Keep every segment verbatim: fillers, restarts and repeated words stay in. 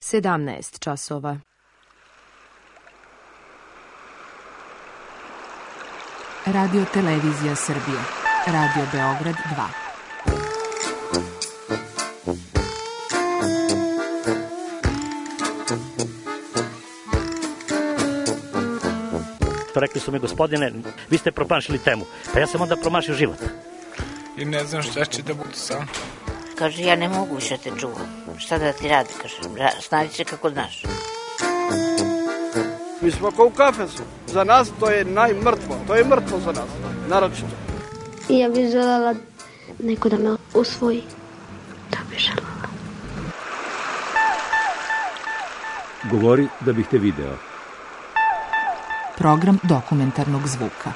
sedamnaest časova. Radio Televizija Srbije. Radio Beograd dva. Rekli su mi, gospodine, vi ste promašili temu. Pa ja sam onda promašio život. I ne znam šta će da bude sam. Kaže, ja ne mogu više te čuvam. Šta da ti radi, kaže, snađi se kako znaš. Mi smo kao u kafesu. Za nas to je najmrtvo. To je mrtvo za nas, naročito. I ja bih željela neko da me usvoji. To bih željela. Govori da bih te video. Program dokumentarnog zvuka.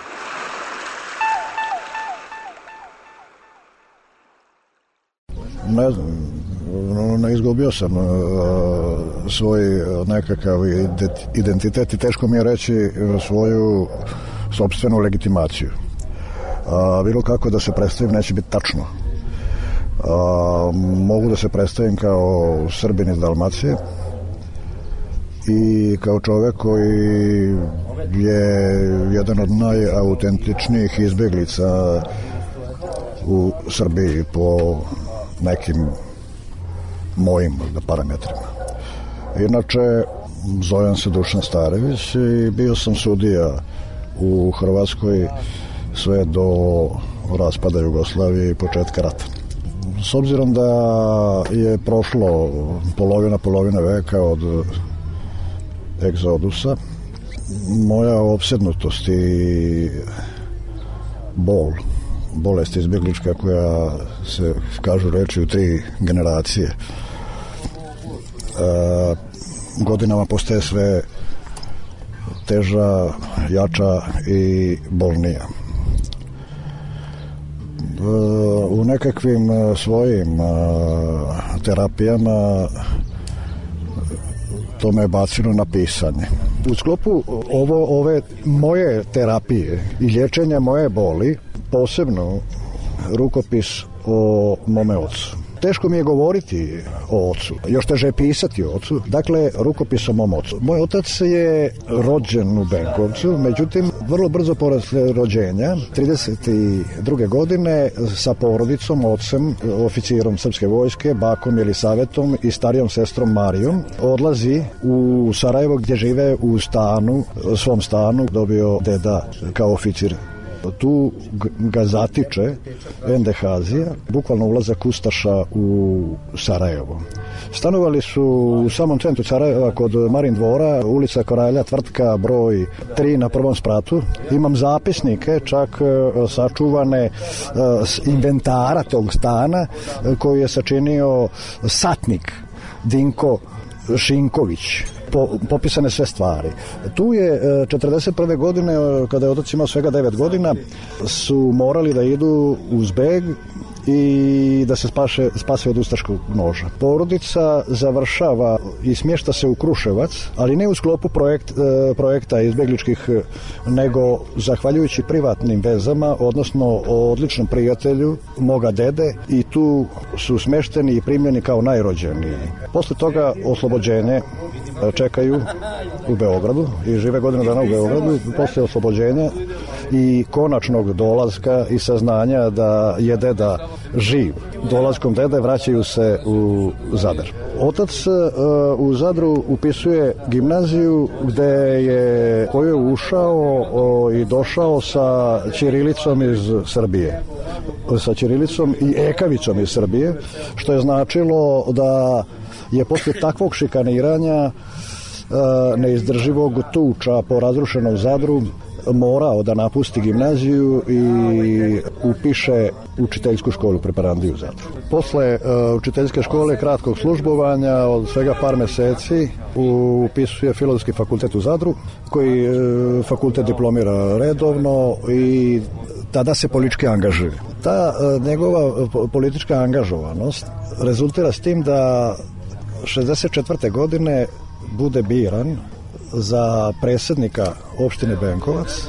Ne znam, izgubio sam svoj nekakav identitet i teško mi je reći svoju sopstvenu legitimaciju. Bilo kako da se predstavim neće biti tačno. Mogu da se predstavim kao Srbin iz Dalmacije i kao čovek koji je jedan od najautentičnijih izbeglica u Srbiji po nekim mojim parametrima. Inače, zovem se Dušan Starević i bio sam sudija u Hrvatskoj sve do raspada Jugoslavije i početka rata. S obzirom da je prošlo polovina, polovina veka od egzodusa, moja opsednutost i bol, bolest izbjeglička koja se, kažu reči, u tri generacije, e, godinama postaje sve teža, jača i bolnija. E, u nekakvim svojim a, terapijama to me je bacilo na pisanje. U sklopu ovo, ove moje terapije i liječenja moje boli, posebno rukopis o mome ocu. Teško mi je govoriti o ocu, još teže je pisati o ocu, dakle rukopis o mom ocu. Moj otac je rođen u Benkovcu, međutim vrlo brzo posle rođenja, trideset druge godine, sa porodicom, ocem, oficirom srpske vojske, bakom Jelisavetom i starijom sestrom Marijom, odlazi u Sarajevo gdje žive u stanu, svom stanu, dobio deda kao oficir. Tu ga zatiče Endehazija, bukvalno ulazak ustaša u Sarajevo. Stanovali su u samom centru Sarajeva kod Marin dvora, ulica Koralja, tvrtka broj tri na prvom spratu. Imam zapisnike, čak sačuvane inventara tog stana koji je sačinio satnik Dinko Šinković. Po, popisane sve stvari. Tu je četrdeset prve godine, kada je otac imao svega devet godina, su morali da idu uz beg i da se spaše, spase od ustaškog noža. Porodica završava i smješta se u Kruševac, ali ne u sklopu projekt, projekta izbjegličkih, nego zahvaljujući privatnim vezama, odnosno odličnom prijatelju moga dede, i tu su smješteni i primljeni kao najrođeniji. Posle toga oslobođenje čekaju u Beogradu i žive godinu dana u Beogradu. Posle oslobođenja i konačnog dolaska i saznanja da je deda živ, dolaskom dede vraćaju se u Zadar. Otac uh, u Zadru upisuje gimnaziju gde je, koju je ušao o, i došao sa ćirilicom iz Srbije. Sa ćirilicom i ekavicom iz Srbije, što je značilo da je poslije takvog šikaniranja, neizdrživog tuča po razrušenom Zadru, morao da napusti gimnaziju i upiše učiteljsku školu preparandiju u Zadru. Posle uh, učiteljske škole kratkog službovanja od svega par meseci upisuje Filozofski fakultet u Zadru, koji uh, fakultet diplomira redovno i tada se politički angažuje. Ta uh, njegova politička angažovanost rezultira s tim da šezdeset četvrte godine bude biran za predsjednika opštine Benkovac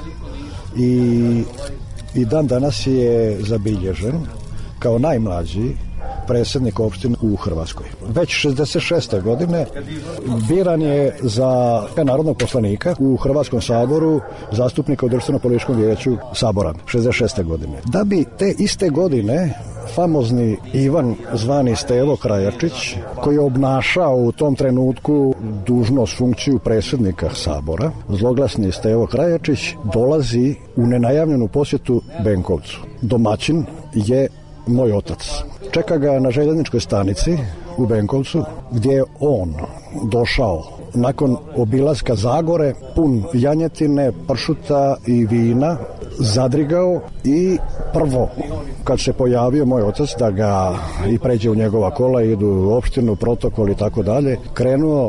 i, i dan danas je zabilježen kao najmlađi predsjednik opštine u Hrvatskoj. Već šezdeset šeste godine biran je za narodnog poslanika u Hrvatskom saboru, zastupnika u Društveno-političkom vijeću Sabora, šezdeset šeste godine. Da bi te iste godine famozni Ivan zvani Stevo Krajačić, koji je obnašao u tom trenutku dužnost, funkciju predsjednika Sabora, zloglasni Stevo Krajačić, dolazi u nenajavljenu posjetu Benkovcu. Domaćin je moj otac. Čeka ga na željezničkoj stanici u Benkovcu, gdje je on došao nakon obilaska Zagore, pun janjetine, pršuta i vina, zadrigao i prvo, kad se pojavio moj otac da ga i pređe u njegova kola, idu u opštinu, protokol i tako dalje, krenuo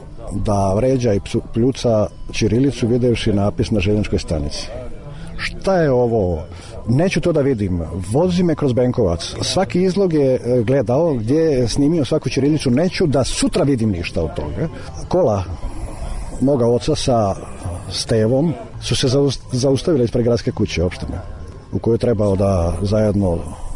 da vređa i pljuca ćirilicu videvši napis na željezničkoj stanici. Šta je ovo? Neću to da vidim. Vozi me kroz Benkovac. Svaki izlog je gledao gdje je snimio svaku ćirilicu. Neću da sutra vidim ništa od toga. Kola moga oca sa Stevom su se zaustavile ispred gradske kuće opštine, u kojoj je trebao da zajedno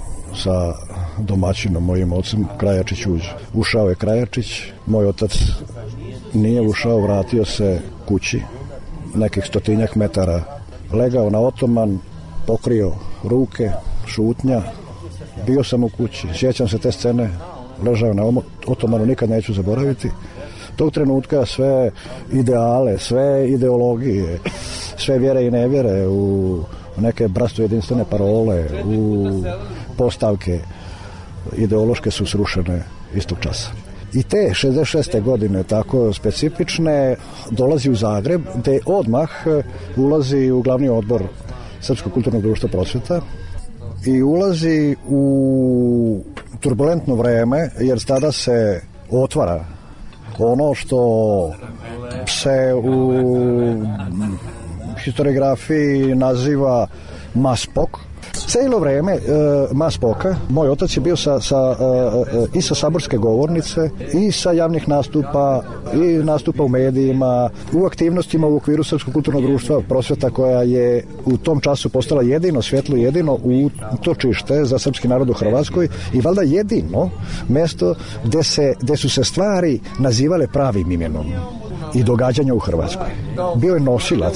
sa domaćinom, mojim ocem, Krajačić uđe. Ušao je Krajačić, moj otac nije ušao, vratio se kući, nekih stotinjak metara, legao na otoman, pokrio ruke, šutnja, bio sam u kući, sjećam se te scene, ležao na otomanu, nikad neću zaboraviti. Tog trenutka sve ideale, sve ideologije, sve vjere i nevjere u neke bratstvo jedinstvene parole, u postavke ideološke su srušene istog časa. I te šezdeset šeste godine tako specifične dolazi u Zagreb, gde odmah ulazi u glavni odbor Srpskog kulturnog društva prosvjeta i ulazi u turbulentno vreme, jer tada se otvara ono što se u historiografiji naziva Maspok. Cijelo vrijeme e, Maspoka, moj otac je bio sa, sa, e, i sa saborske govornice, i sa javnih nastupa, i nastupa u medijima, u aktivnostima u okviru Srpskog kulturnog društva prosvjeta, koja je u tom času postala jedino svjetlo, jedino utočište za srpski narod u Hrvatskoj i valjda jedino mjesto gdje, se, gdje su se stvari nazivale pravim imenom i događanja u Hrvatskoj. Bio je nosilac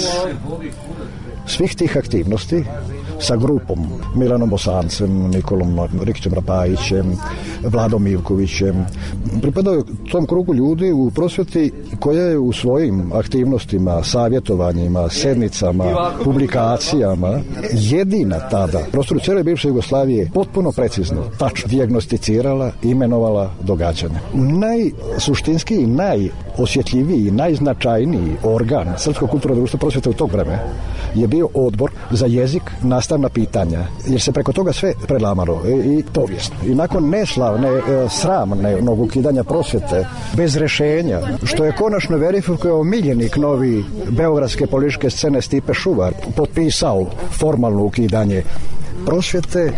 svih tih aktivnosti sa grupom Milanom Bosancem, Nikolom Rikićem Rapajićem, Vladom Ivkovićem. Pripadao je tom krugu ljudi u prosvjeti koja je u svojim aktivnostima, savjetovanjima, sednicama, publikacijama jedina tada u prostoru cijele bivše Jugoslavije potpuno precizno, tačno dijagnosticirala, imenovala događanja. Najsuštinskiji, najosjetljiviji, najznačajniji organ Srpskog kulturnog društva prosvjeta u tog vremena je bio odbor za jezik, nastavna pitanja, jer se preko toga sve prelamalo i, i povijesno. I nakon neslavne, e, sramnog ukidanja prosvjete, bez rješenja, što je konačno verifikovao miljenik novi beogradske političke scene Stipe Šuvar, potpisao formalno ukidanje prosvjete,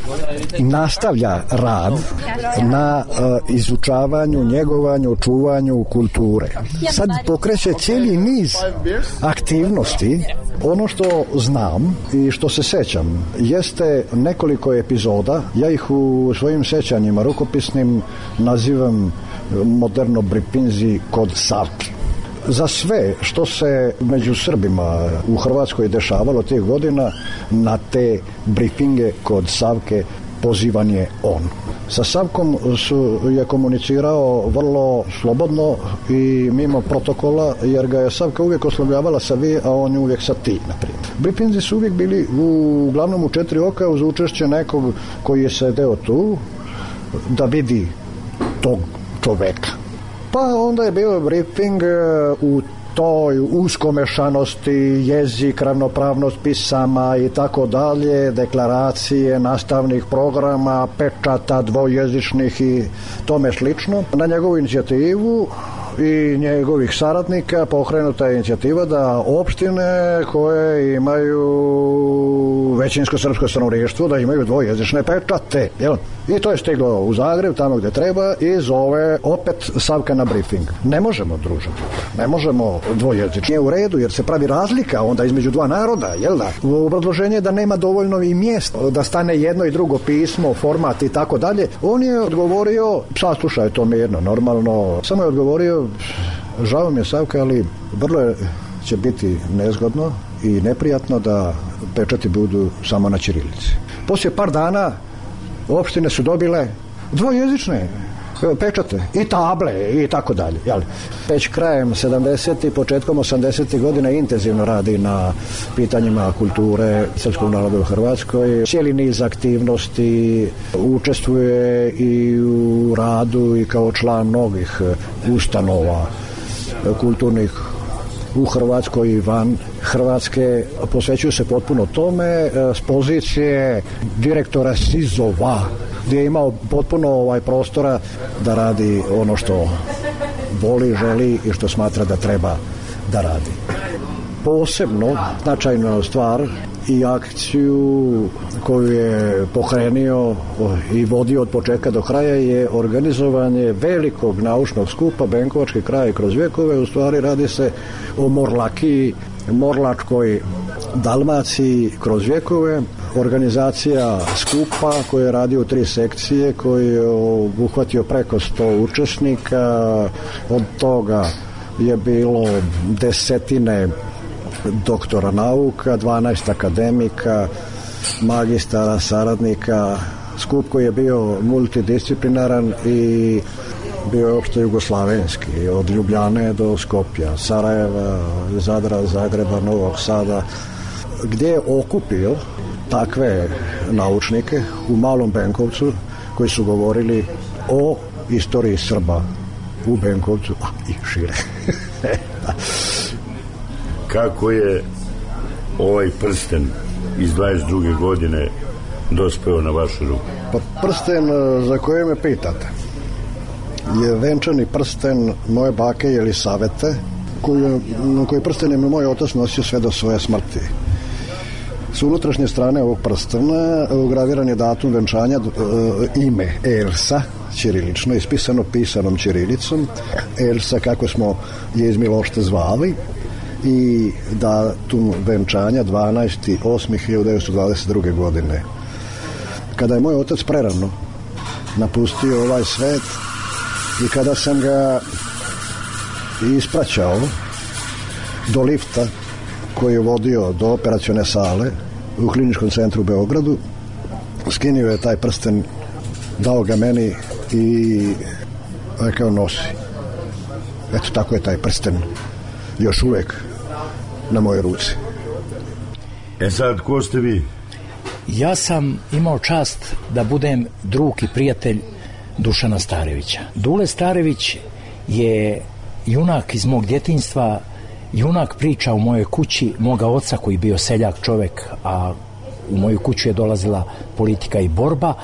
nastavlja rad na uh, izučavanju, njegovanju, čuvanju kulture. Sad pokreće cijeli niz aktivnosti. Ono što znam i što se sećam jeste nekoliko epizoda, ja ih u svojim sećanjima rukopisnim nazivam moderno bripinzi kod Savki. Za sve što se među Srbima u Hrvatskoj dešavalo tih godina, na te briefinge kod Savke pozivan je on. Sa Savkom su, je komunicirao vrlo slobodno i mimo protokola, jer ga je Savka uvijek oslovljavala sa vi, a on je uvijek sa ti, na primjer. Briefinzi su uvijek bili uglavnom u četiri oka uz učešće nekog koji je sedeo tu da vidi tog čoveka. Pa onda je bio briefing u toj uskomešanosti, jezik, ravnopravnost pisama i tako dalje, deklaracije, nastavnih programa, pečata dvojezičnih i tome slično. Na njegovu inicijativu i njegovih saradnika pokrenuta je inicijativa da opštine koje imaju većinsko srpsko stanovništvo da imaju dvojezične pečate. Jel? I to je stiglo u Zagreb, tamo gde treba, i zove opet Savka na briefing. Ne možemo, druže, ne možemo dvojezično. Nije u redu, jer se pravi razlika onda između dva naroda, jel da? U obrazloženje da nema dovoljno i mjesta, da stane jedno i drugo pismo, format i tako dalje. On je odgovorio, saslušaj to mirno, normalno, samo je odgovorio, žao mi je, Savka, ali vrlo je, će biti nezgodno i neprijatno da pečati budu samo na ćirilici. Poslije par dana opštine su dobile dvojezične pečate i table i tako dalje. Već krajem sedamdesetih i početkom osamdesetih godina intenzivno radi na pitanjima kulture srpskog naroda u Hrvatskoj. Cijeli niz aktivnosti, učestvuje i u radu i kao član mnogih ustanova kulturnih u Hrvatskoj i van Hrvatske. Posvećuju se potpuno tome s pozicije direktora SIZ-ova, gdje je imao potpuno ovaj prostora da radi ono što voli, želi i što smatra da treba da radi. Posebno značajna stvar i akciju koju je pokrenio i vodio od početka do kraja je organizovanje velikog naučnog skupa Benkovački kraj kroz vjekove. U stvari radi se o Morlakiji, Morlačkoj Dalmaciji kroz vjekove. Organizacija skupa koja je radio u tri sekcije, koji je obuhvatio preko sto učesnika. Od toga je bilo desetine doktora nauka, dvanaest akademika, magistara, saradnika. Skup koji je bio multidisciplinaran i bio je opšte jugoslavenski, od Ljubljane do Skopja, Sarajeva, Zadra, Zagreba, Novog Sada, gdje je okupio takve naučnike u Malom Benkovcu koji su govorili o istoriji Srba u Benkovcu, a i šire. Kako je ovaj prsten iz dvadeset druge godine dospeo na vašu ruku? Pa prsten za koje me pitate je venčani prsten moje bake Jelisavete, koji, koji prsten je moj otac nosio sve do svoje smrti. S unutrašnje strane ovog prstena ugraviran je datum venčanja, ime Elsa, ćirilično, ispisano pisanom ćirilicom. Elsa, kako smo je iz Milošte zvali, i datum venčanja dvanaesti osmi hiljadu devetsto dvadeset druge godine. Kada je moj otac prerano napustio ovaj svet i kada sam ga ispraćao do lifta koji je vodio do operacione sale u kliničkom centru u Beogradu, skinio je taj prsten, dao ga meni i rekao nosi. Eto, tako je taj prsten još uvijek na mojoj ruci. E sad, ko ste vi? Ja sam imao čast da budem drug i prijatelj Dušana Starevića. Dule Starević je junak iz mog djetinjstva, junak priča u mojoj kući moga oca koji je bio seljak čovjek, a u moju kuću je dolazila politika i borba,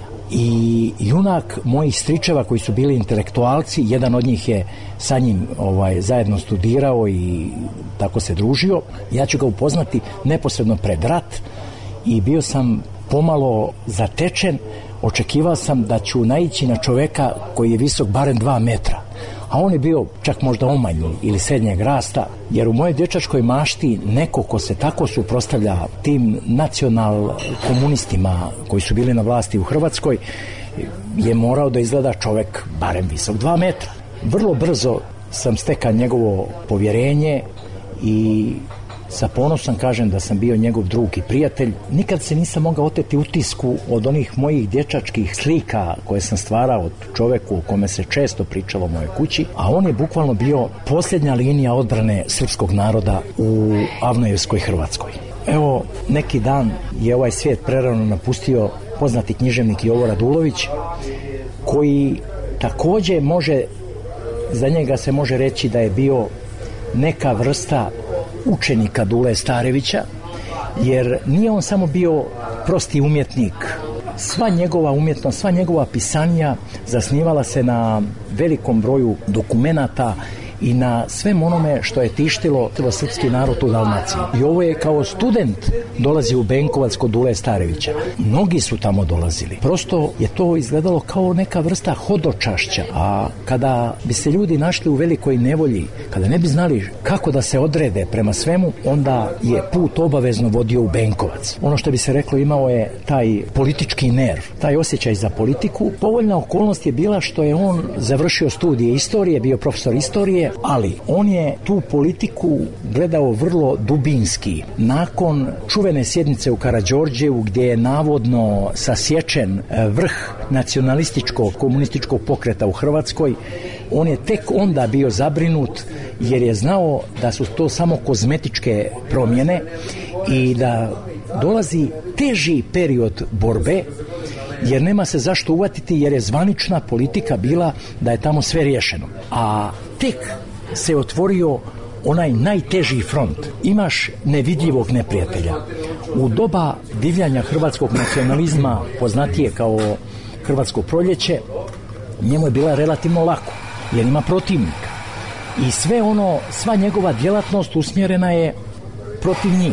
i junak mojih stričeva koji su bili intelektualci. Jedan od njih je sa njim ovaj, zajedno studirao i tako se družio. Ja ću ga upoznati neposredno pred rat i bio sam pomalo zatečen. Očekivao sam da ću naići na čoveka koji je visok barem dva metra, a on je bio čak možda omanji ili srednjeg rasta, jer u mojoj dječačkoj mašti neko ko se tako suprotstavlja tim nacional komunistima koji su bili na vlasti u Hrvatskoj je morao da izgleda čovek barem visok dva metra. Vrlo brzo sam stekao njegovo povjerenje i sa ponosom kažem da sam bio njegov drug i prijatelj. Nikad se nisam mogao oteti utisku od onih mojih dječačkih slika koje sam stvarao od čoveku o kome se često pričalo u mojoj kući, a on je bukvalno bio posljednja linija odbrane srpskog naroda u Avnojevskoj Hrvatskoj. Evo, neki dan je ovaj svijet prerano napustio poznati književnik Jovo Radulović, koji također može, za njega se može reći da je bio neka vrsta učenika Dule Starevića, jer nije on samo bio prosti umjetnik. Sva njegova umjetnost, sva njegova pisanja zasnivala se na velikom broju dokumenata i na svem onome što je tištilo srpski narod u Dalmaciji. I ovo je kao student dolazi u Benkovac kod Dule Starevića. Mnogi su tamo dolazili. Prosto je to izgledalo kao neka vrsta hodočašća, a kada bi se ljudi našli u velikoj nevolji, kada ne bi znali kako da se odrede prema svemu, onda je put obavezno vodio u Benkovac. Ono što bi se reklo, imao je taj politički nerv, taj osjećaj za politiku. Povoljna okolnost je bila što je on završio studije istorije, bio profesor istorije, ali on je tu politiku gledao vrlo dubinski. Nakon čuvene sjednice u Karađorđevu gdje je navodno sasječen vrh nacionalističkog komunističkog pokreta u Hrvatskoj, on je tek onda bio zabrinut jer je znao da su to samo kozmetičke promjene i da dolazi teži period borbe, jer nema se zašto uvatiti, jer je zvanična politika bila da je tamo sve riješeno. A tek se otvorio onaj najteži front. Imaš nevidljivog neprijatelja. U doba divljanja hrvatskog nacionalizma, poznatije kao Hrvatsko proljeće, njemu je bila relativno lako, jer ima protivnika. I sve ono, sva njegova djelatnost usmjerena je protiv njih.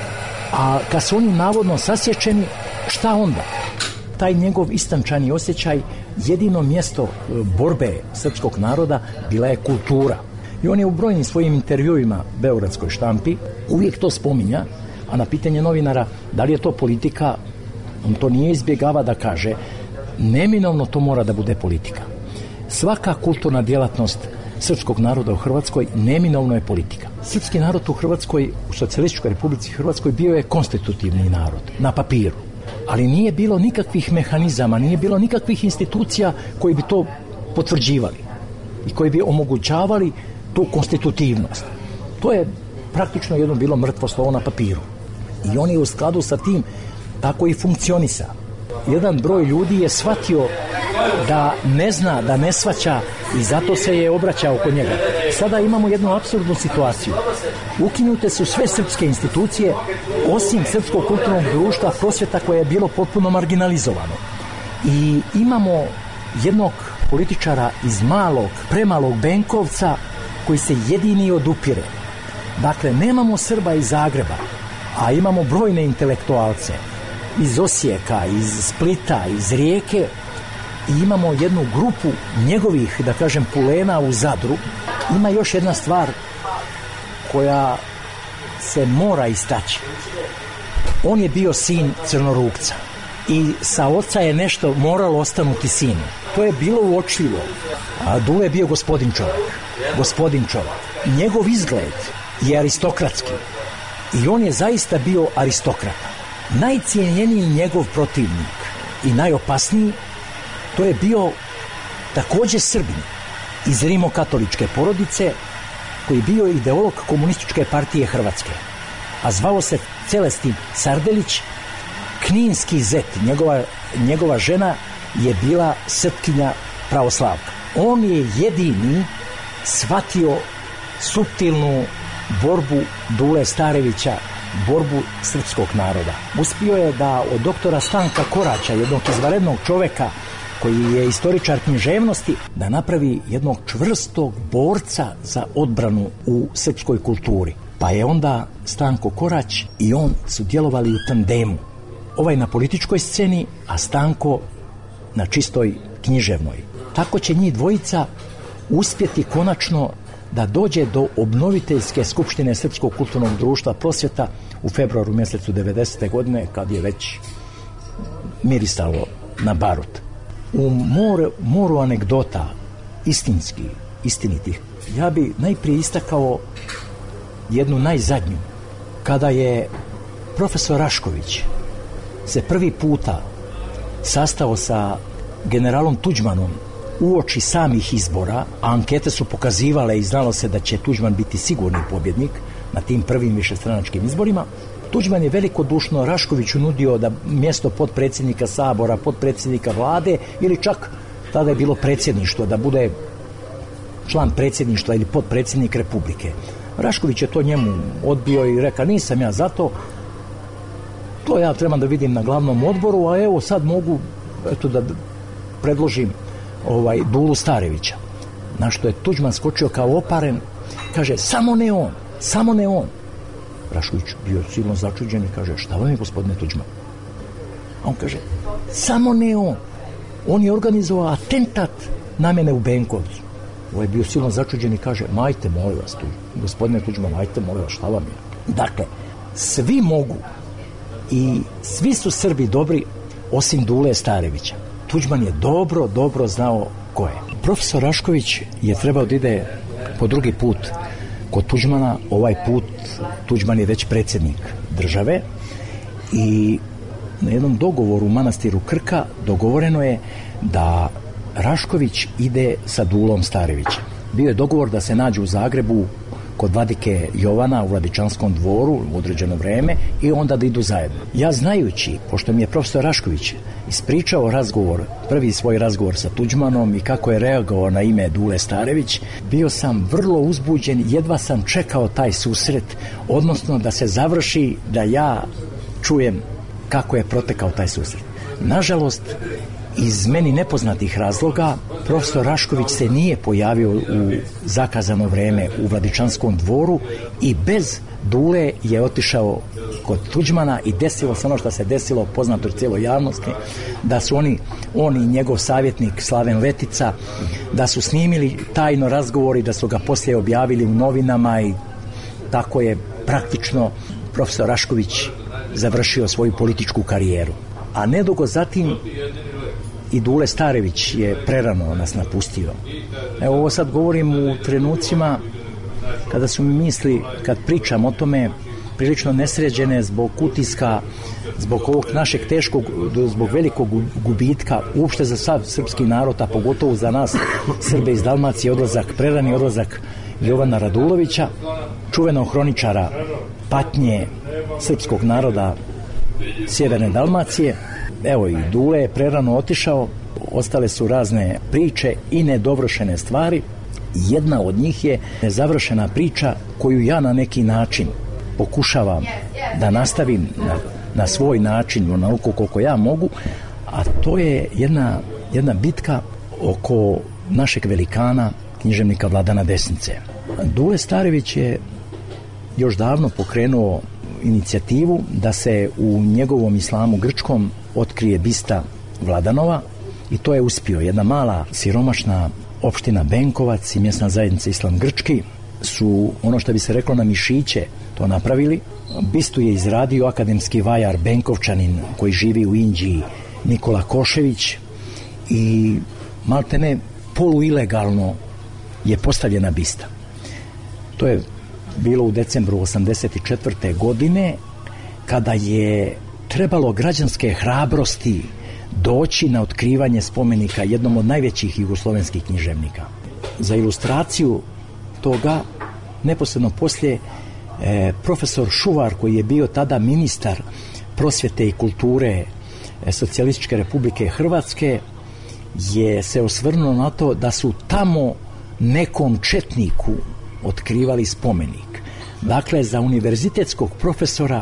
A kad su oni navodno sasječeni, šta onda? Taj njegov istančani osjećaj, jedino mjesto borbe srpskog naroda bila je kultura. I on je u brojnim svojim intervjuima beogradskoj štampi uvijek to spominja, a na pitanje novinara da li je to politika, on to nije izbjegava da kaže, neminovno to mora da bude politika. Svaka kulturna djelatnost srpskog naroda u Hrvatskoj neminovno je politika. Srpski narod u Hrvatskoj, u Socijalističkoj Republici Hrvatskoj bio je konstitutivni narod, na papiru. Ali nije bilo nikakvih mehanizama, nije bilo nikakvih institucija koji bi to potvrđivali i koji bi omogućavali tu konstitutivnost. To je praktično jedno bilo mrtvo slovo na papiru. I on je u skladu sa tim tako i funkcionisao. Jedan broj ljudi je shvatio da ne zna, da ne shvaća i zato se je obraćao oko njega. Sada imamo jednu apsurdnu situaciju. Ukinute su sve srpske institucije osim Srpskog kulturnog društva Prosvjeta koje je bilo potpuno marginalizovano. I imamo jednog političara iz malog, premalog Benkovca koji se jedini odupire. Dakle, nemamo Srba iz Zagreba, a imamo brojne intelektualce iz Osijeka, iz Splita, iz Rijeke i imamo jednu grupu njegovih, da kažem, pulena u Zadru. Ima još jedna stvar koja se mora istaći. On je bio sin Crnorukca i sa oca je nešto moralo ostanuti sin. To je bilo uočljivo. A Dule je bio gospodin čovjek. Gospodin čovjek. Njegov izgled je aristokratski i on je zaista bio aristokrata. Najcijenjeniji njegov protivnik i najopasniji, to je bio također Srbin iz rimokatoličke porodice koji je bio ideolog komunističke partije Hrvatske, a zvao se Celestin Sardelić, kninski zet. Njegova, njegova žena je bila Srpkinja pravoslavka. On je jedini shvatio suptilnu borbu Dule Starevića, borbu srpskog naroda. Uspio je da od doktora Stanka Koraća, jednog izvanrednog čoveka koji je istoričar književnosti, da napravi jednog čvrstog borca za odbranu u srpskoj kulturi. Pa je onda Stanko Korać i on su djelovali u tandemu. Ovaj na političkoj sceni, a Stanko na čistoj književnoj. Tako će njih dvojica uspjeti konačno da dođe do obnoviteljske skupštine Srpskog kulturnog društva Prosvjeta u februaru mjesecu devedesete godine, kad je već mirisalo na barut. U moru, moru anegdota istinski, istinitih, ja bi najprije istakao jednu najzadnju. Kada je profesor Rašković se prvi puta sastao sa generalom Tuđmanom uoči samih izbora, a ankete su pokazivale i znalo se da će Tuđman biti sigurni pobjednik na tim prvim višestranačkim izborima, Tuđman je velikodušno Raškoviću nudio da mjesto potpredsjednika Sabora, potpredsjednika vlade ili čak tada je bilo predsjedništvo, da bude član predsjedništva ili potpredsjednik Republike. Rašković je to njemu odbio i rekao, nisam ja za to, to ja trebam da vidim na glavnom odboru, a evo sad mogu eto, da predložim ovaj, Dulu Starevića. Na što je Tuđman skočio kao oparen, kaže, samo ne on, samo ne on. Rašković bio silno začuđen i kaže, šta vam je, gospodine Tuđman? A on kaže, samo ne on. On je organizovao atentat na mene u Benkovcu. Ovo je bio silno začuđen i kaže, majte, molim vas, tu, gospodine Tuđman, majte, molim vas, šta vam je? Dakle, svi mogu i svi su Srbi dobri, osim Dule Starevića. Tuđman je dobro, dobro znao ko je. Profesor Rašković je trebao da ide po drugi put kod Tuđmana. Ovaj put Tuđman je već predsjednik države i na jednom dogovoru u manastiru Krka dogovoreno je da Rašković ide sa Dulom Starevićem. Bio je dogovor da se nađu u Zagrebu kod vladike Jovana u Vladičanskom dvoru u određeno vreme i onda da idu zajedno. Ja znajući, pošto mi je profesor Rašković ispričao razgovor, prvi svoj razgovor sa Tuđmanom i kako je reagovao na ime Dule Starević, bio sam vrlo uzbuđen, jedva sam čekao taj susret, odnosno da se završi, da ja čujem kako je protekao taj susret. Nažalost, iz meni nepoznatih razloga profesor Rašković se nije pojavio u zakazano vreme u Vladičanskom dvoru i bez Dule je otišao kod Tuđmana i desilo se ono što se desilo, poznato cijeloj javnosti, da su oni, on i njegov savjetnik Slaven Letica, da su snimili tajno razgovor i da su ga poslije objavili u novinama i tako je praktično profesor Rašković završio svoju političku karijeru. A nedugo zatim i Dule Starević je prerano nas napustio. Evo, ovo sad govorim u trenucima kada su mi misli, kad pričam o tome, prilično nesređene zbog utiska, zbog ovog našeg teškog, zbog velikog gubitka uopšte za sav srpski narod, a pogotovo za nas Srbe iz Dalmacije, odlazak, prerani odlazak Jovana Radulovića, čuvenog hroničara patnje srpskog naroda sjeverne Dalmacije. Evo, i Dule je prerano otišao, ostale su razne priče i nedovršene stvari. Jedna od njih je nezavršena priča koju ja na neki način pokušavam da nastavim na, na svoj način, onoliko koliko ja mogu, a to je jedna, jedna bitka oko našeg velikana, književnika Vladana Desnice. Dule Starević je još davno pokrenuo inicijativu da se u njegovom islamu grčkom otkrije bista Vladanova i to je uspio. Jedna mala siromašna opština Benkovac i mjesna zajednica Islam Grčki su, ono što bi se reklo, na mišiće to napravili. Bistu je izradio akademski vajar Benkovčanin koji živi u Inđiji, Nikola Košević, i maltene poluilegalno je postavljena bista. To je bilo u decembru osamdeset četvrte godine, kada je trebalo građanske hrabrosti doći na otkrivanje spomenika jednom od najvećih jugoslovenskih književnika. Za ilustraciju toga, neposredno poslije, e, profesor Šuvar, koji je bio tada ministar prosvjete i kulture e, Socijalističke Republike Hrvatske, je se osvrnuo na to da su tamo nekom četniku otkrivali spomenik. Dakle, za univerzitetskog profesora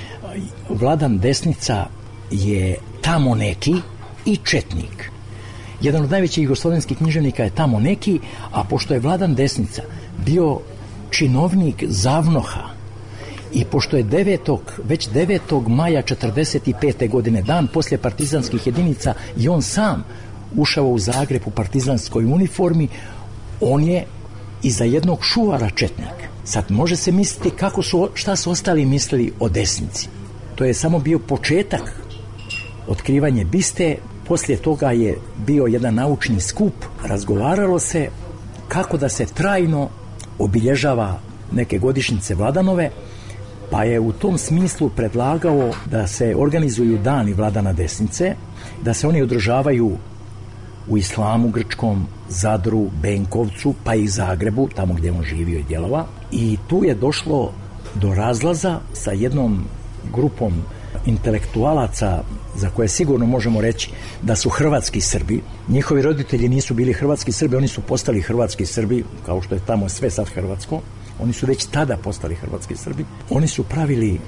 Vladan Desnica je tamo neki i četnik. Jedan od najvećih jugoslovenskih književnika je tamo neki, a pošto je Vladan Desnica bio činovnik Zavnoha i pošto je devetog, već devetog maja četrdeset pete godine, dan poslije partizanskih jedinica, i on sam ušao u Zagreb u partizanskoj uniformi, on je i za jednog Šuvara četnik. Sad može se misliti kako su, šta su ostali mislili o Desnici. To je samo bio početak, otkrivanje biste. Poslije toga je bio jedan naučni skup, razgovaralo se kako da se trajno obilježava neke godišnjice Vladanove, pa je u tom smislu predlagao da se organizuju dani Vladana Desnice, da se oni održavaju u Islamu Grčkom, Zadru, Benkovcu, pa i Zagrebu, tamo gdje on živio i djelovao. I tu je došlo do razlaza sa jednom grupom intelektualaca za koje sigurno možemo reći da su hrvatski Srbi. Njihovi roditelji nisu bili hrvatski Srbi, oni su postali hrvatski Srbi, kao što je tamo sve sad hrvatsko. Oni su već tada postali hrvatski Srbi. Oni su pravili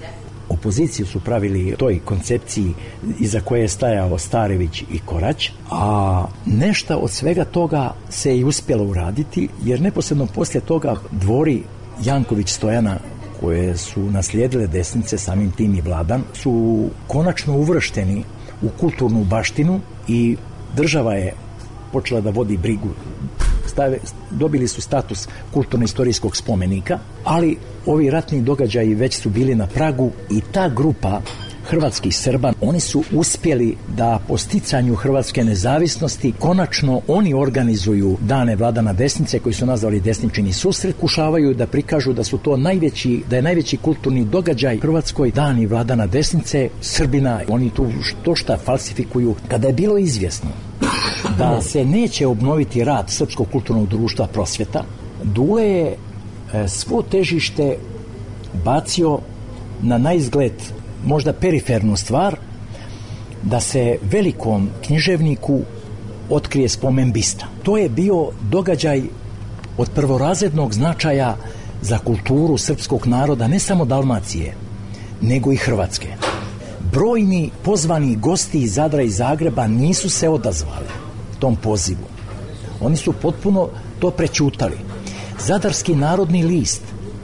opoziciju su pravili toj koncepciji iza koje je stajao Starević i Korać, a nešto od svega toga se i uspjelo uraditi, jer neposredno poslije toga dvori Janković Stojana, koje su naslijedile desnice, samim tim i Vladan, su konačno uvršteni u kulturnu baštinu i država je počela da vodi brigu. Stave, dobili su status kulturno-istorijskog spomenika, ali ovi ratni događaji već su bili na pragu i ta grupa hrvatskih Srba, oni su uspjeli da po sticanju hrvatske nezavisnosti konačno oni organizuju dane Vladana Desnice, koji su nazvali Desničini susret, kušavaju da prikažu da su to najveći, da je najveći kulturni događaj Hrvatskoj dani Vladana Desnice, Srbina. Oni tu što šta falsifikuju. Kada je bilo izvjesno da se neće obnoviti rad Srpskog kulturnog društva Prosvjeta, Dule je svo težište bacio na naizgled možda perifernu stvar, da se velikom književniku otkrije spomen bista. To je bio događaj od prvorazrednog značaja za kulturu srpskog naroda, ne samo Dalmacije, nego i Hrvatske. Brojni pozvani gosti iz Zadra i Zagreba nisu se odazvali tom pozivu. Oni su potpuno to prećutali. Zadarski narodni list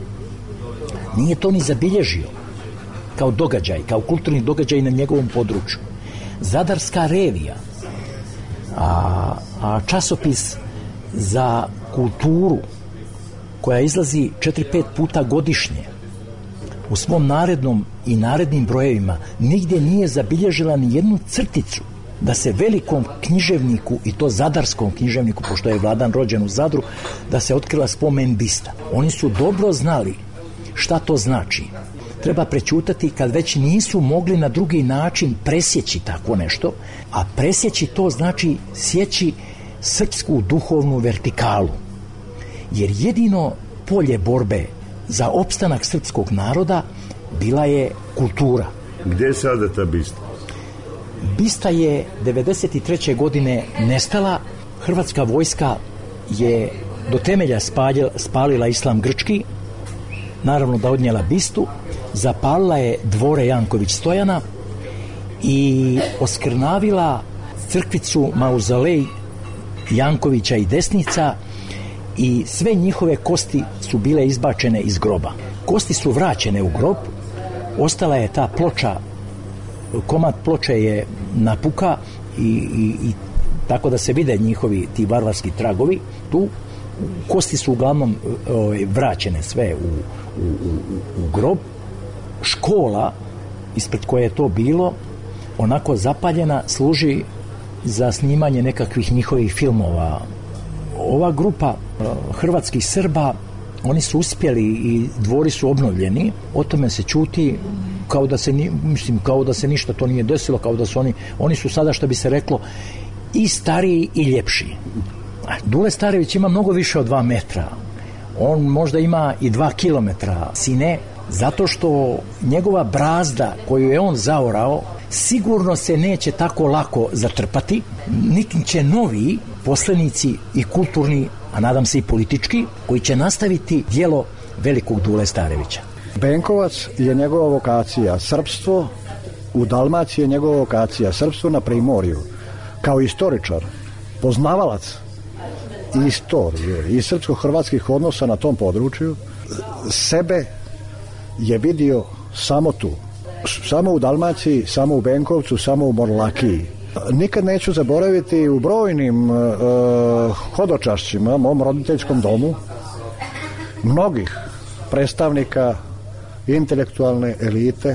nije to ni zabilježio kao događaj, kao kulturni događaj na njegovom području. Zadarska revija, a, a časopis za kulturu koja izlazi četiri pet puta godišnje, u svom narednom i narednim brojevima nigdje nije zabilježila ni jednu crticu da se velikom književniku, i to zadarskom književniku, pošto je Vladan rođen u Zadru, da se otkrila spomen bista. Oni su dobro znali šta to znači. Treba prećutati kad već nisu mogli na drugi način presjeći tako nešto, a presjeći to znači sjeći srpsku duhovnu vertikalu. Jer jedino polje borbe za opstanak srpskog naroda bila je kultura. Gdje je sada ta bista? Bista je devedeset treće godine nestala. Hrvatska vojska je do temelja spalila, spalila islam grčki, naravno da odnijela bistu, zapalila je dvore Janković Stojana i oskrnavila crkvicu mauzolej Jankovića i Desnica, i sve njihove kosti su bile izbačene iz groba. Kosti su vraćene u grob, ostala je ta ploča, komad ploče je napuka i, i, i tako da se vide njihovi ti varvarski tragovi. Tu kosti su uglavnom o, vraćene sve u, u, u, u grob. Škola ispred koje je to bilo onako zapaljena služi za snimanje nekakvih njihovih filmova. Ova grupa hrvatskih Srba, oni su uspjeli i dvori su obnovljeni, o tome se ćuti kao da se, mislim, kao da se ništa to nije desilo, kao da su oni, oni su sada, što bi se reklo, i stariji i ljepši. Dule Starević ima mnogo više od dva metra. On možda ima i dva kilometra sine, zato što njegova brazda koju je on zaorao sigurno se neće tako lako zatrpati, niti će novi poslenici i kulturni, a nadam se i politički, koji će nastaviti djelo velikog Dule Starevića. Benkovac je njegova vokacija, srpstvo u Dalmaciji je njegova vokacija, srpstvo na Primorju. Kao istoričar, poznavalac i istorije i srpsko-hrvatskih odnosa na tom području, sebe je vidio samo tu. Samo u Dalmaciji, samo u Benkovcu, samo u Morlakiji. Nikad neću zaboraviti u brojnim uh, hodočašćima, mom roditeljskom domu, mnogih predstavnika intelektualne elite,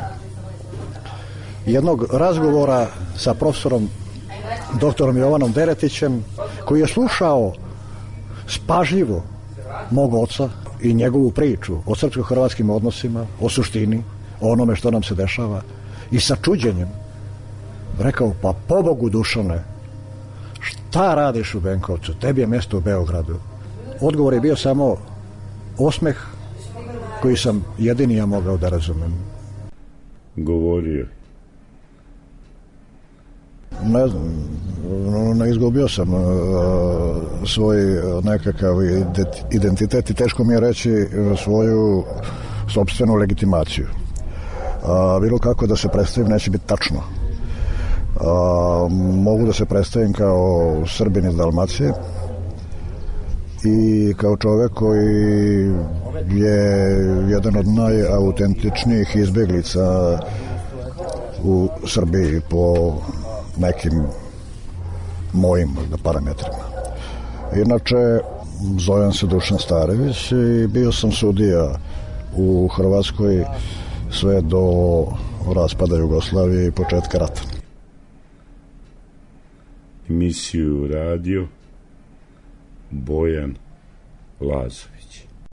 jednog razgovora sa profesorom doktorom Jovanom Deretićem, koji je slušao spažljivo mog oca i njegovu priču o srpsko-hrvatskim odnosima, o suštini, o onome što nam se dešava, i sa čuđenjem rekao: pa pobogu Dušane, šta radiš u Benkovcu, tebi je mjesto u Beogradu. Odgovor je bio samo osmeh koji sam jedini ja mogao da razumem. Govorio. Ne znam, ne izgubio sam uh, svoj nekakav identitet i teško mi je reći svoju sopstvenu legitimaciju. A, bilo kako da se predstavim neće biti tačno. A, mogu da se predstavim kao Srbin iz Dalmacije i kao čovek koji je jedan od najautentičnijih izbeglica u Srbiji po nekim mojim parametrima. Inače, zovem se Dušan Starević i bio sam sudija u Hrvatskoj sve do raspada Jugoslavije i početka rata. Emisiju radio Bojan Lazović.